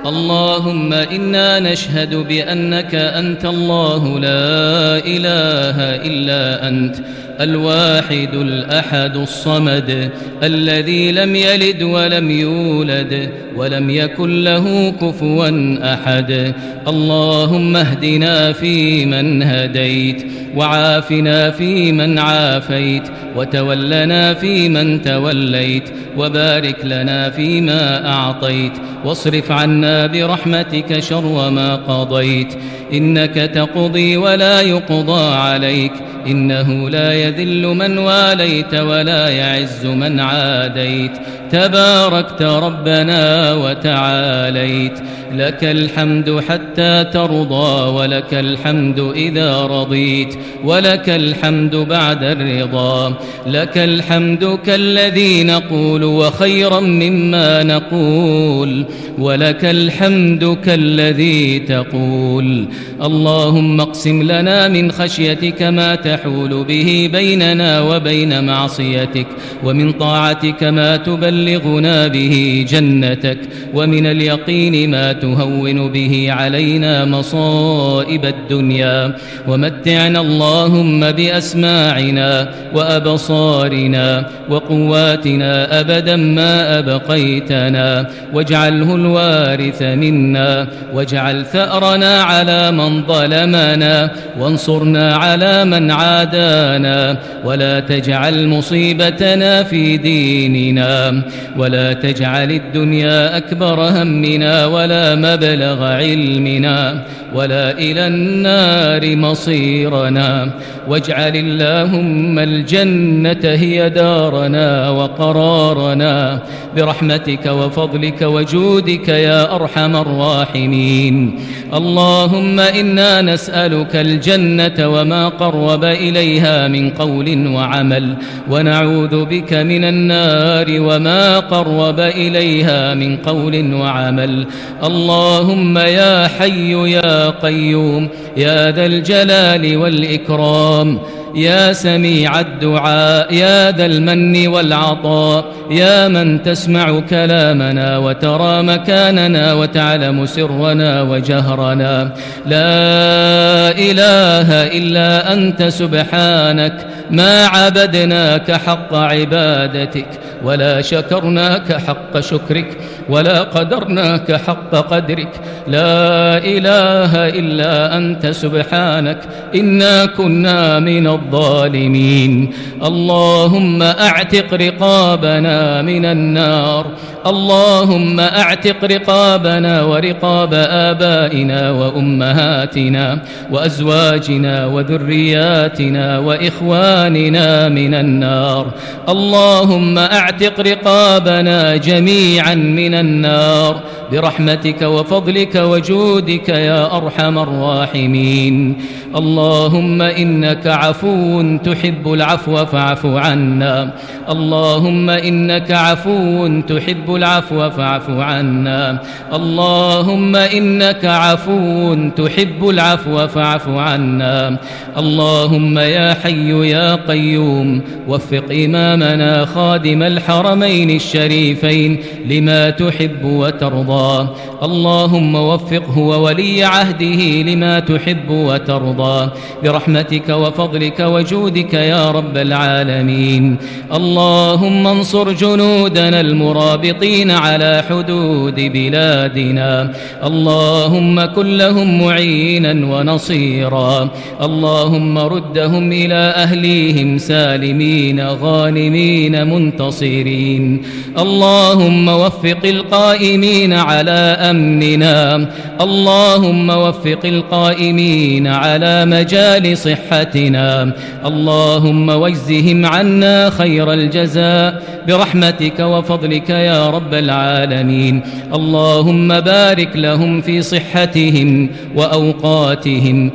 اللهم إنا نشهد بأنك أنت الله لا إله إلا أنت الواحد الأحد الصمد الذي لم يلد ولم يولد ولم يكن له كفوا أحد. اللهم اهدنا فيمن هديت، وعافنا فيمن عافيت، وتولنا فيمن توليت، وبارك لنا فيما أعطيت، واصرف عنا برحمتك شر ما قضيت. إنك تقضي ولا يقضى عليك، إنه لا يذل من واليت ولا يعز من عاديت. تباركت ربنا وتعاليت، لك الحمد حتى ترضى، ولك الحمد إذا رضيت، ولك الحمد بعد الرضا. لك الحمد كالذي نقول وخيرا مما نقول، ولك الحمد كالذي تقول. اللهم اقسم لنا من خشيتك ما تحول به بيننا وبين معصيتك، ومن طاعتك ما تبلغنا به جنتك، ومن اليقين ما تهون به علينا مصائب الدنيا. ومتعنا اللهم بأسماعنا وأبصارنا وقواتنا أبدا ما أبقيتنا، واجعله الوارث منا، واجعل ثأرنا على من ظلمنا، وانصرنا على من عادانا، ولا تجعل مصيبتنا في ديننا، ولا تجعل الدنيا أكبر همنا ولا مبلغ علمنا ولا إلى النار مصيرنا. واجعل اللهم الجنة هي دارنا وقرارنا برحمتك وفضلك وجودك يا أرحم الراحمين. اللهم إنا نسألك الجنة وما قرب إليها من قول وعمل، ونعوذ بك من النار وما قرب إليها من قول وعمل. اللهم يا حي يا قيوم يا ذا الجلال والإكرام، يا سميع الدعاء، يا ذا المن والعطاء، يا من تسمع كلامنا وترى مكاننا وتعلم سرنا وجهرنا، لا إله إلا أنت سبحانك ما عبدناك حق عبادتك، ولا شكرناك حق شكرك، ولا قدرناك حق قدرك. لا إله إلا أنت سبحانك إنا كنا من الظالمين. اللهم أعتق رقابنا من النار، اللهم أعتق رقابنا ورقاب آبائنا وأمهاتنا وأزواجنا وذرياتنا وإخواننا من النار. اللهم أعتق رقابنا جميعا من النار برحمتك وفضلك وجودك يا أرحم الراحمين. اللهم إنك عفو تحب العفو فاعف عنا، اللهم إنك عفو تحب العفو فاعف عنا، اللهم إنك عفو تحب العفو فاعف عنا. اللهم يا حي يا قيوم وفق إمامنا خادم الحرمين الشريفين لما تحب وترضى. اللهم وفقه وولي عهده لما تحب وترضى برحمتك وفضلك وجودك يا رب العالمين. اللهم انصر جنودنا المرابطين على حدود بلادنا، اللهم كن لهم معينا ونصيرا. اللهم ردهم إلى أهليهم سالمين غانمين منتصرين. اللهم وفق القائمين على أمننا، اللهم وفق القائمين على مجال صحتنا، اللهم واجزهم عنا خير الجزاء برحمتك وفضلك يا رب العالمين. اللهم بارك لهم في صحتهم وأوقاتهم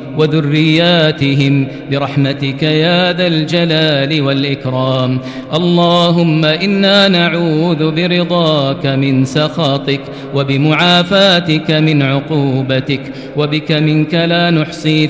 وذرياتهم برحمتك يا ذا الجلال والإكرام. اللهم إنا نعوذ برضاك من سخطك، وبمعافاتك من عقوبتك، وبك منك لا نحصي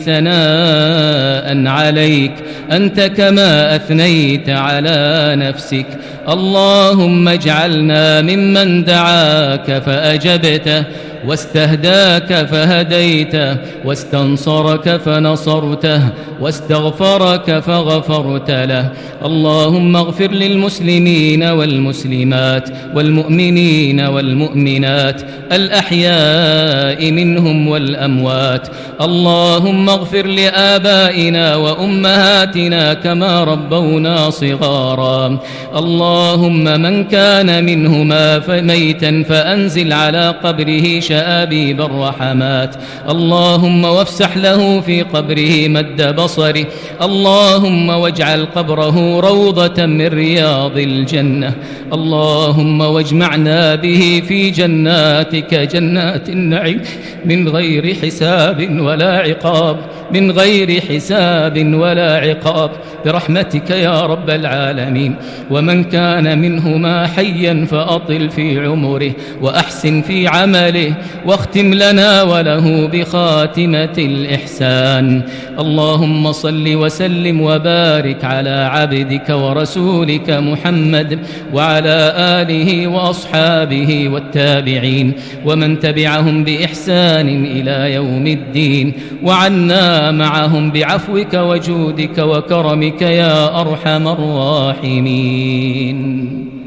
ثناء عليك أنت كما أثنيت على نفسك. اللهم اجعلنا ممن دعاك فأجبته، واستهداك فهديته واستنصرك فنصرته واستغفرك فغفرت له. اللهم اغفر للمسلمين والمسلمات والمؤمنين والمؤمنات الأحياء منهم والأموات. اللهم اغفر لآبائنا وأمهاتنا كما ربونا صغارا. اللهم من كان منهما ميتا فأنزل على قبره شآبيب الرحمات. اللهم وافسح له في قبره مد بصره. اللهم واجعل قبره روضة من رياض الجنة. اللهم واجمعنا به في جناتك جنات النعيم من غير حساب ولا عقاب، من غير حساب ولا عقاب برحمتك يا رب العالمين. ومن كان منهما حيا فأطل في عمره وأحسن في عمله واختم لنا وله بخاتمة الإحسان. اللهم صل وسلم وبارك على عبدك ورسولك محمد وعلى آله وأصحابه والتابعين ومن تبعهم بإحسان إلى يوم الدين، وعنا معهم بعفوك وجودك وكرمك يا أرحم الراحمين.